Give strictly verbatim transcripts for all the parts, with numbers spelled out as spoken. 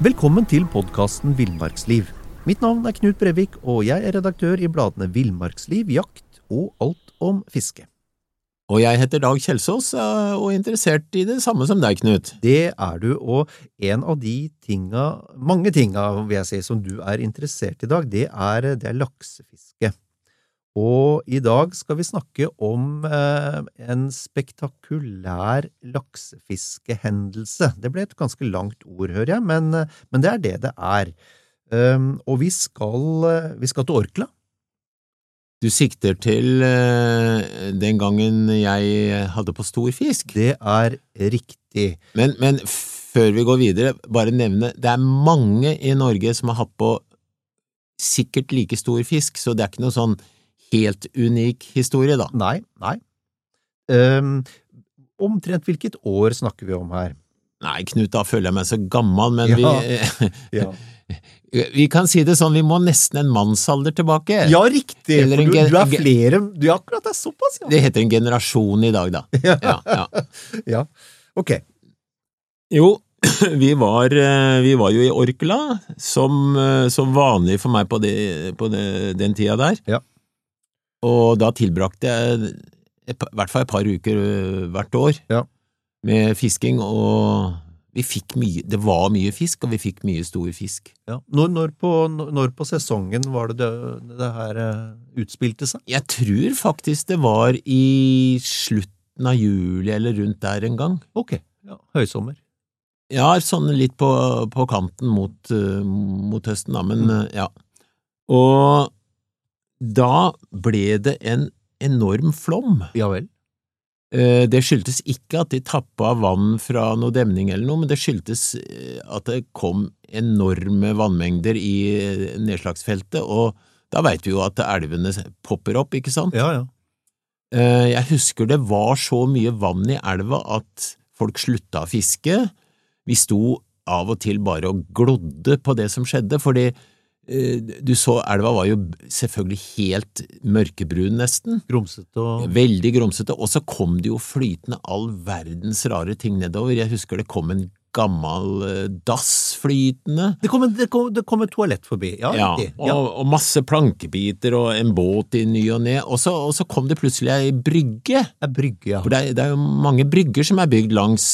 Velkommen til podcasten Villmarksliv. Mitt navn er Knut Brevik, og jeg er redaktør i bladene Villmarksliv, Jakt og Alt om fiske. Og jeg heter Dag Kjelsås, og er interessert i det samme som deg, Knut. Det er du, og en av de tinga, mange tinga, vil jeg si, som du er interessert i, Dag, det er, det er laksefiske. Og i dag skal vi snakke om eh, en spektakulær laksefiskehendelse. Det ble et ganske langt ord, hører jeg, men, men det er det det er. Um, og vi skal, vi skal til Orkla. Du sikter til uh, den gangen jeg hadde på stor fisk. Det er riktig. Men, men før vi går videre, bare nevne, det er mange i Norge som har hatt på sikkert like stor fisk, så det er ikke noe sånn helt unik historie da. Nei, nei. Um, omtrent hvilket år snakker vi om her? Nei, Knut, da føler jeg meg så gammel, men ja. vi... ja. Vi kan si det sånn, vi må nesten en mannsalder tilbake. Ja, riktig, for du, du er flere, du er akkurat det såpass, ja. Det heter en generasjon i dag, da. Ja, ja, ja. ja. ok. Jo, vi var, vi var jo i Orkla, som, som vanlig for meg på, det, på det, den tida der. Ja. Og da tilbrakte jeg i hvert fall et par uker hvert år ja. med fisking, og vi fikk mye, det var mye fisk, og vi fikk mye stor fisk. Ja. Når, når, på, når på sesongen var det det, det her utspilte seg? Jeg tror faktisk det var i slutten av juli, eller rundt der en gang. Ok, ja, høysommer. Ja, sånn litt på, på kanten mot, mot høsten da, men mm. ja. Og da ble det en enorm flom. Ja vel. Det skyldtes ikke at de tappet av vann fra noe demning eller noe, men det skyldtes at det kom enorme vannmengder i nedslagsfeltet, og da vet vi jo at elvene popper opp, ikke sant? Ja, ja. Jeg husker det var så mye vann i elva at folk slutta å fiske. Vi sto av og til bare og glodde på det som skjedde, fordi du så, elva var jo selvfølgelig helt mørkebrun nesten. Grumsete og... Veldig grumsete, og så kom det jo flytende all verdens rare ting nedover. Jeg husker det kom en gammel dass flytende. Det kom, en, det, kom, det kom et toalett forbi, ja. Ja, ja. Og, og masse plankebiter og en båt i ny og ned, og så, og så kom det plutselig ei brygge. En brygge, ja. For det er, det er jo mange brygger som er bygd langs,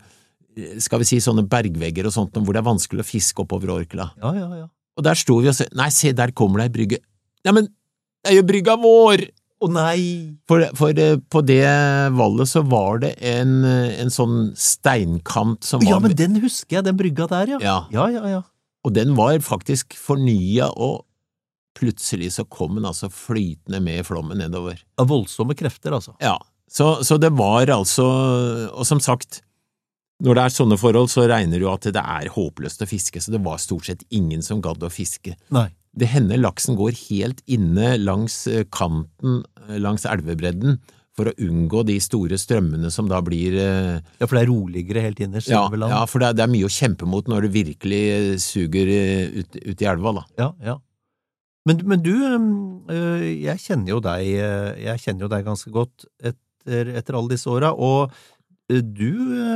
skal vi si, sånne bergvegger og sånt, hvor det er vanskelig å fiske oppover Orkla. Ja, ja, ja. Og der sto vi og sa, nei, se, der kommer det ei brygge. Ja, men det er jo brygga vår! Å nei! For, for på det vallet så var det en, en sånn steinkant som var... Ja, men den husker jeg, den brygga der, ja. Ja. Ja, ja, ja. Og den var faktisk fornyet, og plutselig så kom den altså flytende med flommen nedover. Av voldsomme krefter, altså. Ja, så, så det var altså... Og som sagt... Når det er sånne forhold, så regner du at det er håpløst å fiske, så det var stort sett ingen som gadd å fiske. Nei. Det hender laksen går helt inne langs kanten, langs elvebredden, for å unngå de store strømmene som da blir... Ja, for det er roligere helt innerst. Ja, ja, for det er, det er mye å kjempe mot når det virkelig suger ut, ut i elva, da. Ja, ja. Men, men du, jeg kjenner jo deg, jeg kjenner jo deg ganske godt etter, etter alle disse årene, og du...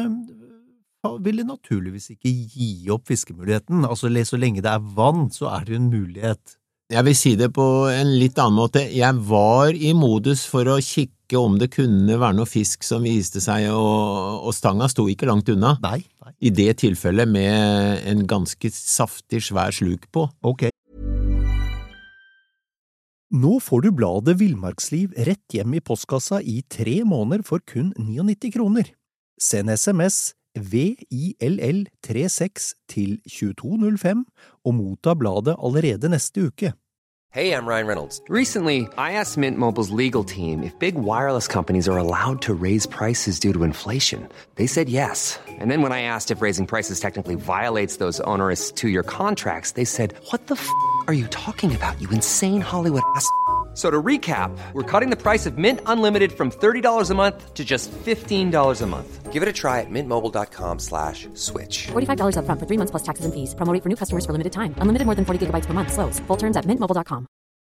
ville naturligvis ikke gi opp fiskemuligheten. Altså, så lenge det er vann, så er det en mulighet. Jeg vil si det på en litt annen måte. Jeg var i modus for å kikke om det kunne være noe fisk som viste seg, og, og stanga sto ikke langt unna. Nei, nei. I det tilfellet med en ganske saftig, svær sluk på. Ok. Nå får du bladet Villmarksliv rett hjem i postkassa i tre måneder for kun nittini kroner. Send sms V I L L tre seks til to to null fem og motta bladet allerede neste uke. Hey, I'm Ryan Reynolds. Recently, I asked Mint Mobile's legal team if big wireless companies are allowed to raise prices due to inflation. They said yes. And then when I asked if raising prices technically violates those onerous two-year contracts, they said, what the f*** are you talking about, you insane Hollywood ass f- So to recap, we're cutting the price of Mint Unlimited from thirty dollars a month to just fifteen dollars a month. Give it a try at mintmobile.com slash switch. forty-five dollars up front for three months plus taxes and fees. Promo rate for new customers for limited time. Unlimited more than forty gigabytes per month. Slows full terms at mint mobile dot com.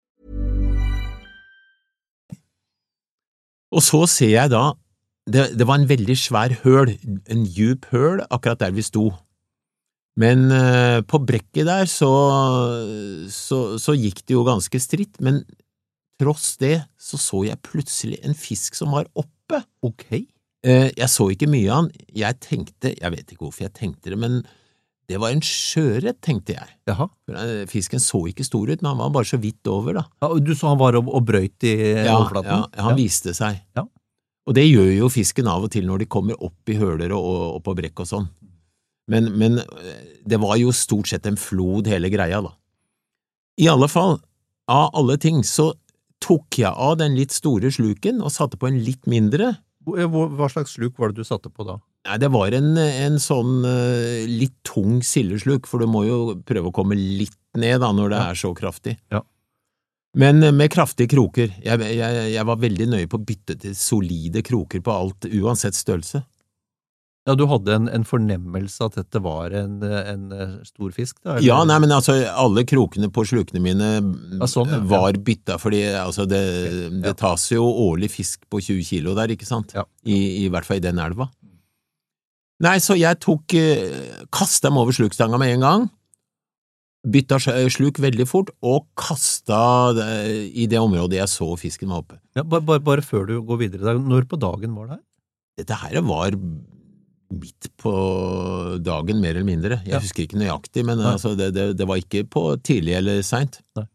Og så ser jeg da, det, det var en veldig svær høl, en djup høl akkurat der vi sto. Men uh, på brekket der så, så, så gikk det jo ganske stritt, men tross det så så jeg plutselig en fisk som var oppe. Ok. Uh, jeg så ikke mye av han. Jeg tenkte, jeg vet ikke hvorfor jeg tenkte det, men det var en sjøørret, tenkte jeg. Jaha. Fisken så ikke stor ut, men han var bare så vidt over da. Ja, du så han var og, og brøyt i ja, overflaten? Ja, han ja. viste seg. Ja. Og det gjør jo fisken av og til når de kommer opp i høler og, og på brekk og sånn. Men, men det var jo stort sett en flod hele greia da. I alle fall, av alle ting, så tok jeg av den litt store sluken og satte på en litt mindre. Hva slags sluk var det du satte på da? Nei, det var en, en sånn uh, litt tung sildesluk, for du må jo prøve å komme litt ned da når det ja. er så kraftig. Ja. Men med kraftige kroker. Jeg, jeg, jeg var veldig nøye på å bytte til solide kroker på alt, uansett størrelse. Ja, du hadde en, en fornemmelse at dette var en, en stor fisk da? Eller? Ja, nei, men altså, alle krokene på slukene mine ja, sånn, ja. var bytta, fordi altså, det, okay. det tas jo årlig fisk på tjue kilo der, ikke sant? Ja. I, I hvert fall i den elva. Nei, så jeg tok, kastet dem over slukstanga med en gang, bytta sluk veldig fort, og kastet i det området jeg så fisken var oppe. Ja, bare, bare, bare før du går videre, når på dagen var det her? Dette her var midt på dagen, mer eller mindre. Jeg ja. husker ikke nøyaktig, men altså, det, det, det var ikke på tidlig eller sent. Nei.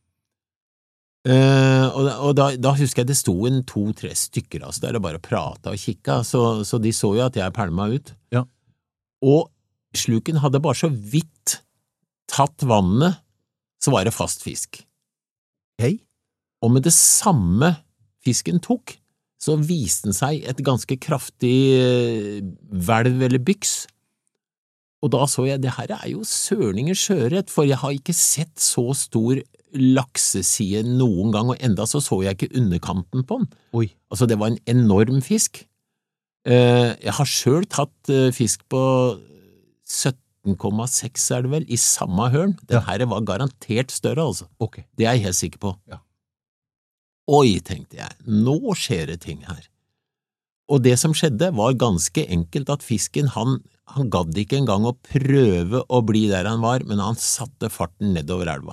Uh, og og da, da husker jeg det sto en to-tre stykker, altså, der det bare pratet og kikket, så, så de så jo at jeg pælma ut. Ja. Og sluken hadde bare så vidt tatt vannet, så var det fast fisk. Hei. Og med det samme fisken tok, så viste den seg et ganske kraftig hvelv eller byks. Og da så jeg, det her er jo sørninger sjøørret, for jeg har ikke sett så stor lakseside noen gang, og enda så så jeg ikke underkanten på den. Oi. Altså, det var en enorm fisk. Jeg har selv tatt fisk på sytten komma seks er det vel, i samme hørn. Den her var garantert større, altså. Ok. Det er jeg helt sikker på. Ja. Oi, tenkte jeg, nå skjer det ting her. Og det som skjedde var ganske enkelt at fisken, han, han gadd ikke engang å prøve å bli der han var, men han satte farten nedover elva.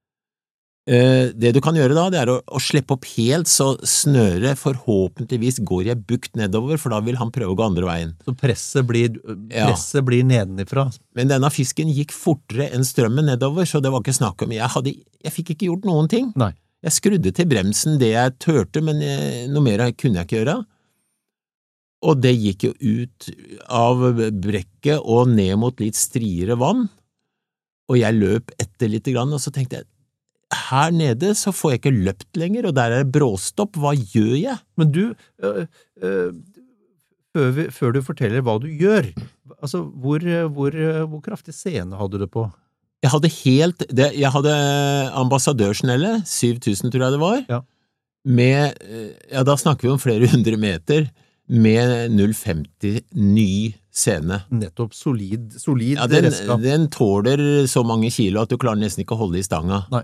Eh, det du kan gjøre da, det er å, å slippe opp helt, så snøret forhåpentligvis går jeg bukt nedover, for da vil han prøve å gå andre veien. Så presset blir, presset ja. blir nedenifra. Men denne fisken gikk fortere enn strømmen nedover, så det var ikke snakk om. Jeg, hadde, jeg fikk ikke gjort noen ting. Nei. Jeg skrudde til bremsen det jeg tørte, men jeg, noe mer kunne jeg ikke gjøre. Og det gikk jo ut av brekket og ned mot litt striere vann, og jeg løp etter litt grann, og så tenkte jeg, her nede så får jeg ikke løpt lenger, og der er det bråstopp, hva gjør jeg? Men du, øh, øh, før, vi, før du forteller hva du gjør, altså, hvor, hvor, hvor kraftig scene hadde du på? Jeg hadde helt, det, jeg hadde ambassadørsnelle, syv tusen tror jeg det var, ja. med, ja da snakker vi om flere hundre meter, med null komma femti ny scene. Nettopp, solid, solid ja, den, redskap. Den tåler så mange kilo at du klarer nesten ikke å holde i stanga. Nei.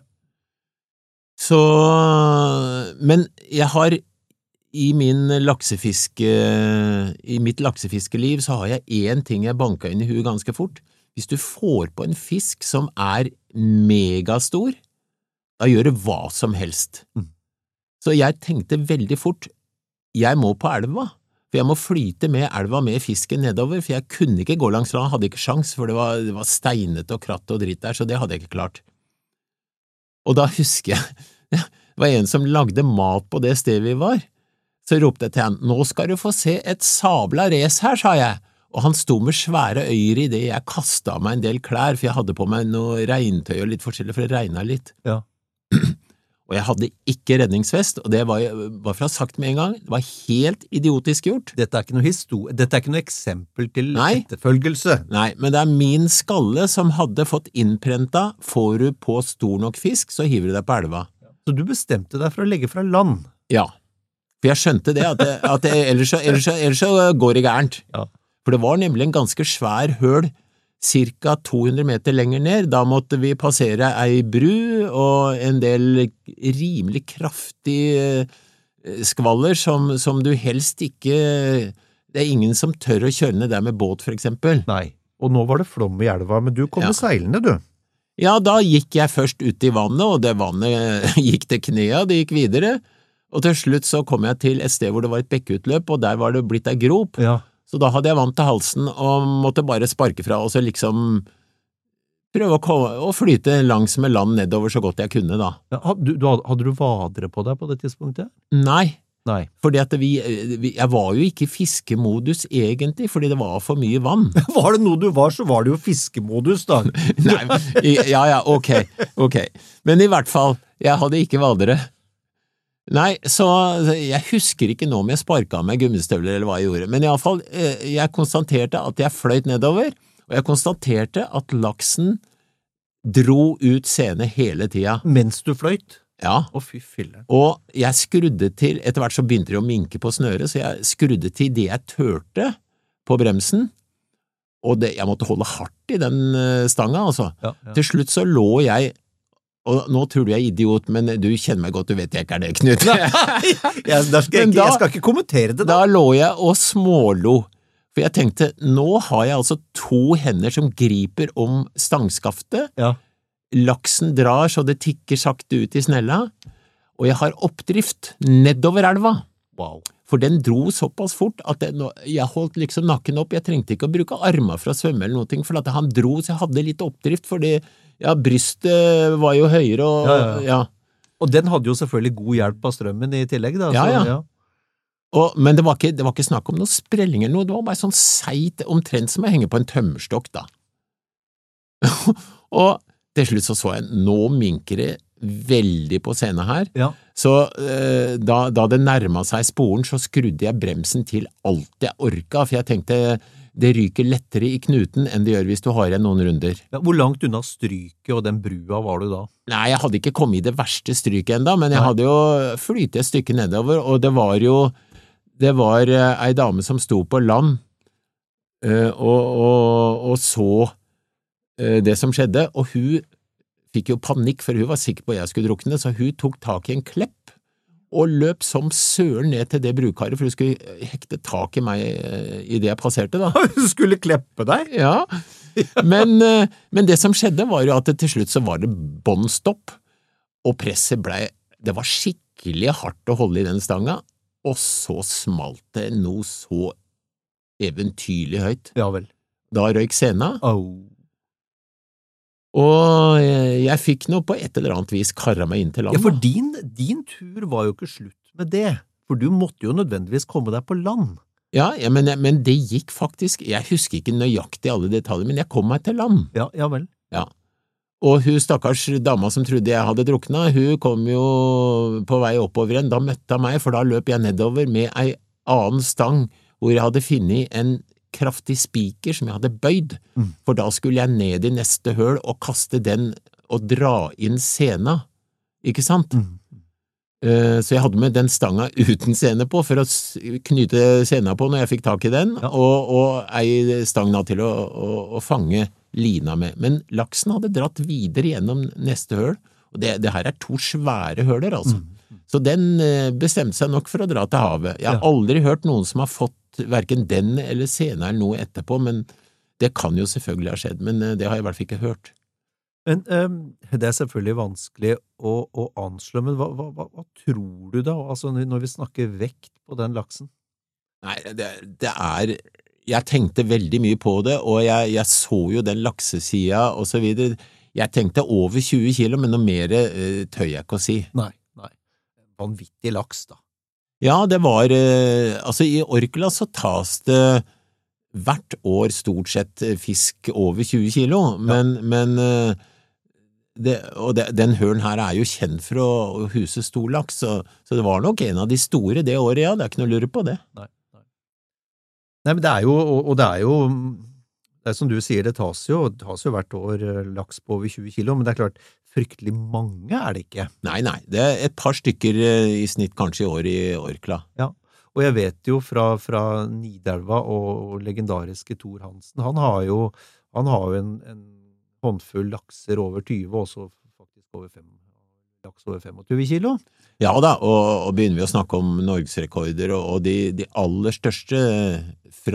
Så, men jeg har i min laksefiske, i mitt laksefiskeliv så har jeg en ting jeg banket inn i huet ganske fort. Hvis du får på en fisk som er megastor, da gjør det hva som helst. Mm. Så jeg tenkte veldig fort, jeg må på elva, for jeg må flyte med elva med fisken nedover, for jeg kunne ikke gå langs land, hadde ikke sjans, for det var, det var steinet og kratt og dritt der, så det hadde jeg ikke klart. Og da husker jeg, det var en som lagde mat på det stedet vi var, så ropte jeg til han, nå skal du få se et sabla race her, sa jeg. Og han sto med svære øyer i det jeg kastet av meg en del klær, for jeg hadde på meg noe regntøy og litt forskjellig, for det regnet litt. Ja. Og jeg hadde ikke redningsvest, og det var, bare for å ha sagt med en gang, det var helt idiotisk gjort. Dette er ikke noe historie, dette er ikke noe eksempel til Nei. etterfølgelse. Nei, men det er min skalle som hadde fått innprenta, får du på stor nok fisk, så hiver du deg på elva. Så du bestemte deg for å legge fra land? Ja, for jeg skjønte det, at, det, at det, ellers, så, ellers, så, ellers så går det gærent. Ja. For det var nemlig en ganske svær høl, cirka to hundre meter lenger ned. Da måtte vi passere ei bru og en del rimelig kraftig skvaller som, som du helst ikke, det er ingen som tør å kjøre ned der med båt for eksempel. Nei, og nå var det flom i elva, men du kom Ja. med seilene, du. Ja, da gikk jeg først ut i vannet, og det vannet gikk til knea, det gikk videre, og til slutt så kom jeg til et sted hvor det var et bekkutløp, og der var det blitt ei grop, Ja. så da hadde jeg vann til halsen og måtte bare sparke fra, og så liksom prøve å, komme, å flyte langs med land nedover så godt jeg kunne da. Ja, hadde, du, du hadde, hadde du vadere på deg på det tidspunktet? Nei, Nei. fordi at vi, vi, jeg var jo ikke i fiskemodus egentlig, fordi det var for mye vann. Var det noe du var, så var det jo fiskemodus da. Nei, ja, ja, ok, ok. Men i hvert fall, jeg hadde ikke vadere. Nei, så jeg husker ikke nå om jeg sparket av meg gummistøvler eller hva jeg gjorde, men i alle fall, jeg konstaterte at jeg fløyt nedover, og jeg konstaterte at laksen dro ut sene hele tida. Mens du fløyt? Ja, Å, fy fille. og jeg skrudde til, etter hvert så begynte det å minke på snøret, så jeg skrudde til det jeg tørte på bremsen, og det, jeg måtte holde hardt i den eh, stanga, altså. Ja, ja. Til slutt så lå jeg, og nå tror du jeg er idiot, men du kjenner meg godt, du vet jeg ikke er det, Knut. Jeg, der skal jeg, Men ikke, da- jeg skal ikke kommentere det da. Da lå jeg og smålo, for jeg tenkte, nå har jeg altså to hender som griper om stangskaftet, Ja. laksen drar så det tikker sakte ut i snella, og jeg har oppdrift nedover elva. Wow. For den dro såpass fort at det, jeg holdt liksom nakken opp, jeg trengte ikke å bruke armer for å svømme eller noe, for at han dro så jeg hadde litt oppdrift, fordi ja, brystet var jo høyere, og Ja, ja, ja, ja. Og den hadde jo selvfølgelig god hjelp av strømmen i tillegg da. Ja, så, ja. Og, men det var, ikke, det var ikke snakk om noe sprelling eller noe, det var bare sånn seit, omtrent som å henge på en tømmerstokk da. Og til slutt så så jeg, nå minker det veldig på scenen her, Ja. så eh, da, da det nærmet seg sporen, så skrudde jeg bremsen til alt jeg orka, for jeg tenkte det ryker lettere i knuten enn det gjør hvis du har igjen noen runder. Ja, hvor langt unna stryket og den brua var du da? Nei, jeg hadde ikke kommet i det verste stryket enda, men jeg Nei. hadde jo flytet et stykke nedover, og det var jo, det var eh, ei dame som sto på land, eh, og, og, og så eh, det som skjedde, og hun fikk jo panikk, for hun var sikker på at jeg skulle drukne, så hun tok tak i en klepp, og løp som søren ned til det brukaret, for hun skulle hekte tak i meg eh, i det jeg passerte da. Du skulle kleppe deg? Ja, men, eh, men det som skjedde var jo at det, til slutt så var det båndstopp, og presset ble, det var skikkelig hardt å holde i den stanga, og så smalt det noe så eventyrlig høyt. Ja vel. Da røyk scena, Au. og jeg, jeg fikk noe på et eller annet vis karra meg inn til land. Ja, for da. din, din tur var jo ikke slutt med det, for du måtte jo nødvendigvis komme deg på land. Ja, ja men, men det gikk faktisk, jeg husker ikke nøyaktig alle detaljer, men jeg kom meg til land. Ja, ja vel. Ja. Og hun stakkars dama som trodde jeg hadde drukna, hun kom jo på vei oppover igjen, da møtte hun meg, for da løp jeg nedover med ei annen stang, hvor jeg hadde funnet en kraftig spiker som jeg hadde bøyd, Mm. for da skulle jeg ned i neste høl og kaste den og dra inn sena, ikke sant? Mm. Eh, Så jeg hadde med den stanga uten sene på for å s- knyte sena på når jeg fikk tak i den, Ja. og, og ei stang da til å, å, å fange lina med. Men laksen hadde dratt videre gjennom neste høl, og det, det her er to svære høler altså. Mm. Så den eh, bestemte seg nok for å dra til havet. Jeg har Ja. aldri hørt noen som har fått hverken den eller sena eller noe etterpå, men det kan jo selvfølgelig ha skjedd, men eh, det har jeg i hvert fall ikke hørt. Men ehm, det er selvfølgelig vanskelig å, å anslå, men hva, hva, hva, hva tror du da, altså når vi snakker vekt på den laksen? Nei, det, det er, jeg tenkte veldig mye på det, og jeg, jeg så jo den laksesida og så videre. Jeg tenkte over tjue kilo, men noe mer eh, tør jeg ikke å si. Nei, nei. Vanvittig laks da. Ja, det var, eh, altså i Orkla så tas det hvert år stort sett eh, fisk over tjue kilo, men, men eh, det, og det, den hølen her er jo kjent for å, å huse stor laks, så, så det var nok en av de store det året, ja, det er ikke noe å lure på det. Nei, nei. Nei, men det er jo, og, og det er jo, det er som du sier, det tas jo, det tas jo hvert år eh, laks på over tjue kilo, men det er klart, fryktelig mange er det ikke. Nei, nei, det er et par stykker eh, i snitt kanskje i år i Orkla. Ja, og jeg vet jo fra, fra Nidelva og legendariske Thor Hansen, han har jo, han har jo en, en håndfull lakser over tyve, også faktisk over fem, laks over tjuefem kilo. Ja da, og, og begynner vi å snakke om norgesrekorder, og, og de, de aller største fra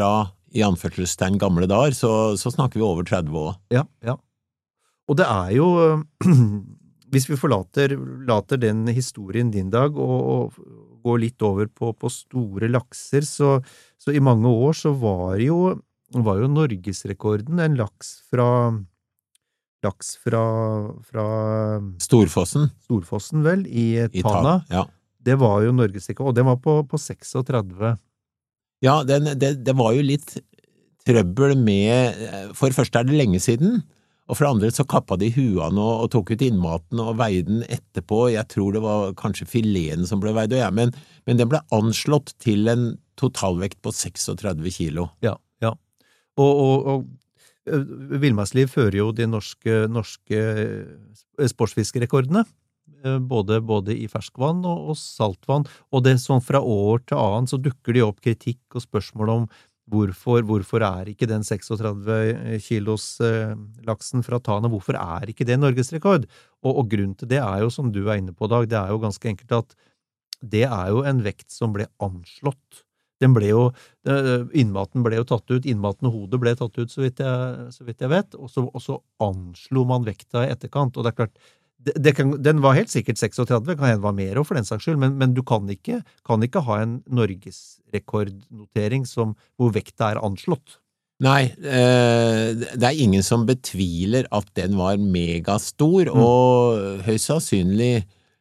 i anførselstegn gamle dager, så, så snakker vi over tretti år. Ja, ja. Og det er jo, hvis vi forlater later den historien din dag, og, og går litt over på, på store lakser, så, så i mange år så var jo, var jo Norgesrekorden en laks fra, laks fra, fra Storfossen. Storfossen vel, i, I Tana. Ta, ja. Det var jo Norgesrekord, og den var på, på trekstiseks. Ja, den, det, det var jo litt trøbbel med, for det første er det lenge siden, og for det andre så kappet de huene og, og tok ut innmaten og veide den etterpå. Jeg tror det var kanskje fileten som ble veid, ja, men, men den ble anslått til en totalvekt på trekstiseks kilo. Ja, ja. Og, og, og Villmarksliv fører jo de norske, norske sportsfiskerekordene, både, både i ferskvann og, og saltvann, og det sånn fra år til annen så dukker de opp kritikk og spørsmål om hvorfor, hvorfor er ikke den trekstiseks kilos eh, laksen fra Tana, hvorfor er ikke det Norgesrekord? Og, og grunnen til det er jo, som du er inne på, Dag, det er jo ganske enkelt at det er jo en vekt som ble anslått. Den ble jo, innmaten ble jo tatt ut, innmaten og hodet ble tatt ut, så vidt jeg, så vidt jeg vet, og så, og så anslo man vekta i etterkant, og det er klart, Det, det kan, den var helt sikkert trekstiseks, kan hende var mer for den saks skyld, men, men du kan ikke, kan ikke ha en norgesrekordnotering som, hvor vekta er anslått. Nei, eh, det er ingen som betviler at den var megastor, Mm. og høyst sannsynlig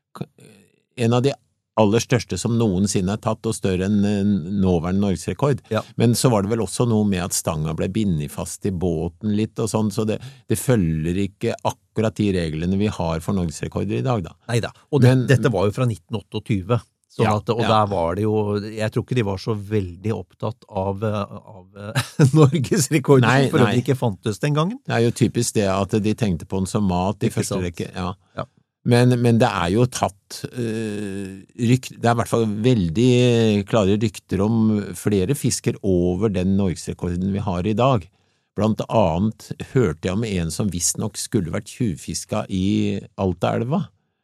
en av de aller største som noensinne er tatt, og større enn nåværende norgesrekord. Ja. Men så var det vel også noe med at stanga ble bindet fast i båten litt og sånn, så det, det følger ikke akkurat de reglene vi har for norgesrekorder i dag da. Neida, og det, Men- dette var jo fra nitten tjueåtte, sånn Ja, at, og ja. der var det jo, jeg tror ikke de var så veldig opptatt av, av norgesrekorder, Nei, som for nei. øvrig ikke fantes den gangen. Det er jo typisk det at de tenkte på den som mat i Ikke første sant. rekke. Ja. Ja. Men, men det er jo tatt øh, rykt, det er i hvert fall veldig klare rykter om flere fisker over den norgesrekorden vi har i dag. Blant annet hørte jeg om en som visst nok skulle vært tjuvfiska i Altaelva.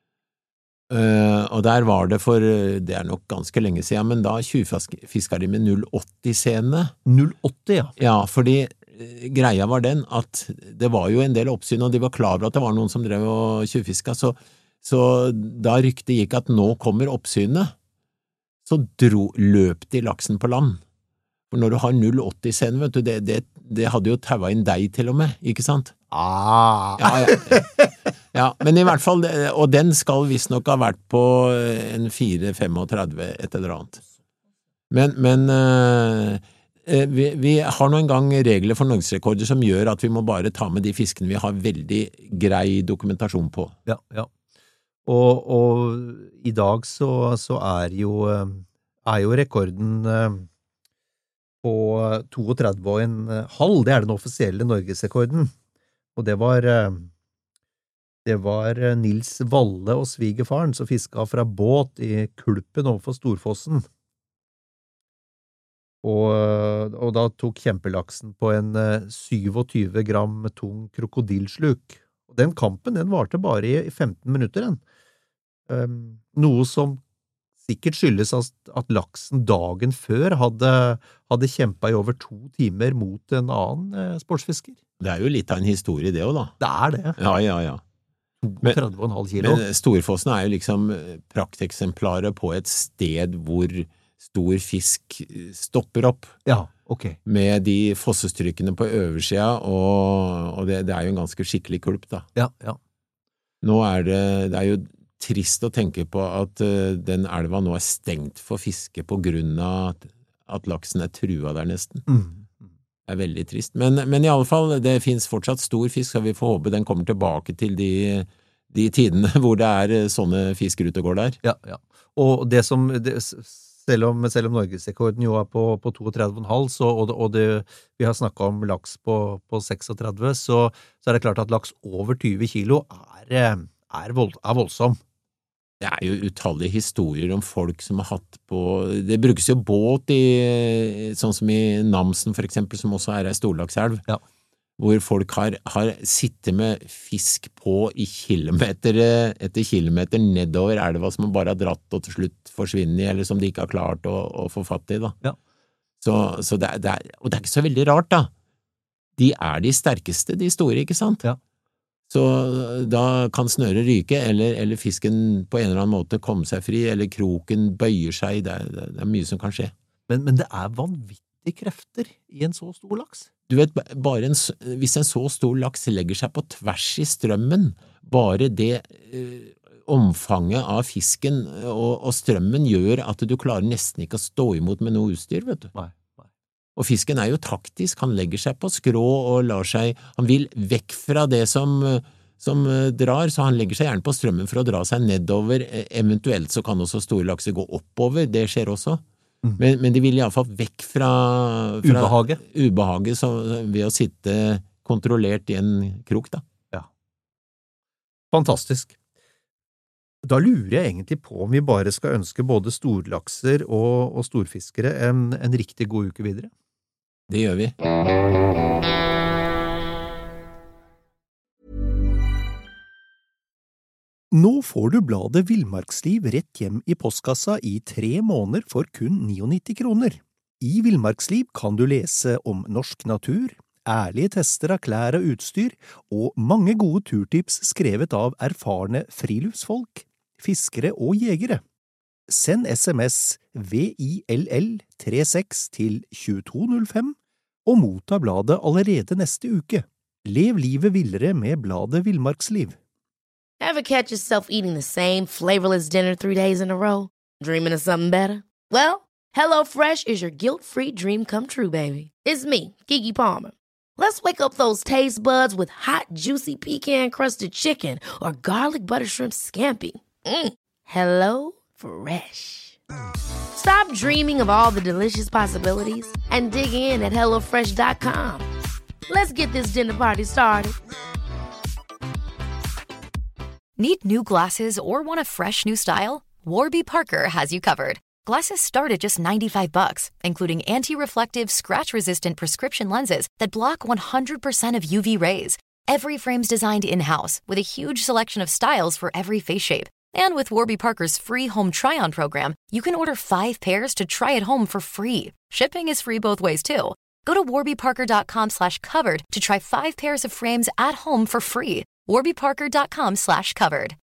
Uh, og der var det for, det er nok ganske lenge siden, men da tjuvfiska de med null åtti-scene. null åtti, ja. Ja, fordi eh, greia var den at det var jo en del oppsyn, og de var klar over at det var noen som drev og tjuvfiska, så, så da ryktet gikk at nå kommer oppsynet, så dro, løp de laksen på land. For når du har null åtti-scene, vet du, det, det, det hadde jo taua inn deg til og med, ikke sant? Ah. Ja, ja. Ja, men i hvert fall, og den skal visst nok ha vært på en fire femogtredve, et eller annet. Men, men eh, vi, vi har nå en gang regler for norgesrekorder som gjør at vi må bare ta med de fiskene vi har veldig grei dokumentasjon på. Ja, ja. Og, og i dag så, så er jo, er jo rekorden eh, på trettito og en halv, det er den offisielle norgesrekorden. Og det var, eh, det var Nils Valle og svigerfaren som fiska fra båt i Kulpen overfor Storfossen. Og, og da tok kjempelaksen på en eh, syvogtyve gram tung krokodilsluk. Og den kampen, den varte bare i, i femten minutter, den. Um, noe som sikkert skyldes at, at laksen dagen før hadde, hadde kjempet i over to timer mot en annen eh, sportsfisker. Det er jo litt av en historie det også da. Det er det. Ja, ja, ja. tretti komma fem kilo. Men Storfossen er jo liksom prakteksemplaret på et sted hvor stor fisk stopper opp Ja, ok. med de fossestrykkene på øversida, og, og det, det er jo en ganske skikkelig kulp da. Ja, ja. Nå er det, det er jo trist å tenke på at uh, den elva nå er stengt for fiske på grunn av at, at laksen er trua der nesten. Mm. Det er veldig trist. Men, men i alle fall, det finnes fortsatt stor fisk, og vi får håpe den kommer tilbake til de, de tidene hvor det er sånne fisk ute og går der. Ja, ja. Og det som, det, selv om, selv om norgesrekorden jo er på, på trettito komma fem, så, og, det, og det, vi har snakket om laks på, på trekstiseks, så, så er det klart at laks over tyve kilo er, er, vold, er voldsom. Det er jo utallige historier om folk som har hatt på, det brukes jo båt i, sånn som i Namsen for eksempel, som også er en storlakselv, Ja. hvor folk har, har sittet med fisk på i kilometer etter kilometer nedover elva som man bare har dratt og til slutt forsvinner i, eller som de ikke har klart å, å få fatt i da. Ja. Så, så det, er, det er, og det er ikke så veldig rart, da. De er de sterkeste, de store, ikke sant? Ja. Så da kan snøret ryke, eller, eller fisken på en eller annen måte komme seg fri, eller kroken bøyer seg, det er, det er mye som kan skje. Men, men det er vanvittige krefter i en så stor laks. Du vet, bare en, hvis en så stor laks legger seg på tvers i strømmen, bare det eh, omfanget av fisken og, og strømmen gjør at du klarer nesten ikke å stå imot med noe utstyr, vet du. Nei, nei. Og fisken er jo taktisk, han legger seg på skrå og lar seg, han vil vekk fra det som, som drar, så han legger seg gjerne på strømmen for å dra seg nedover, eventuelt så kan også store lakser gå oppover, det skjer også. Mm. Men, men de vil i alle fall vekk fra, fra ubehaget, ubehaget så, ved å sitte kontrollert i en krok, da. Ja. Fantastisk. Da lurer jeg egentlig på om vi bare skal ønske både storlakser og, og storfiskere en, en riktig god uke videre. Det gjør vi. Nå får du bladet Villmarksliv rett hjem i postkassa i tre måneder for kun nittini kroner. I Villmarksliv kan du lese om norsk natur, ærlige tester av klær og utstyr, og mange gode turtips skrevet av erfarne friluftsfolk, fiskere og jegere. Send sms V I L L trettiseks til tjueto null fem og motta bladet allerede neste uke. Lev livet villere med bladet Villmarksliv. Ever catch yourself eating the same flavorless dinner three days in a row? Dreaming of something better? Well, HelloFresh is your guilt-free dream come true, baby. It's me, Keke Palmer. Let's wake up those taste buds with hot, juicy pecan-crusted chicken or garlic butter shrimp scampi. Mm. Hello Fresh. Stop dreaming of all the delicious possibilities and dig in at hello fresh dot com. Let's get this dinner party started. Need new glasses or want a fresh new style? Warby Parker has you covered. Glasses start at just ninety-five bucks, including anti-reflective, scratch-resistant prescription lenses that block one hundred percent of U V rays. Every frame's designed in-house with a huge selection of styles for every face shape. And with Warby Parker's free home try-on program, you can order five pairs to try at home for free. Shipping is free both ways, too. Go to warby parker dot com slash covered to try five pairs of frames at home for free. warby parker dot com slash covered.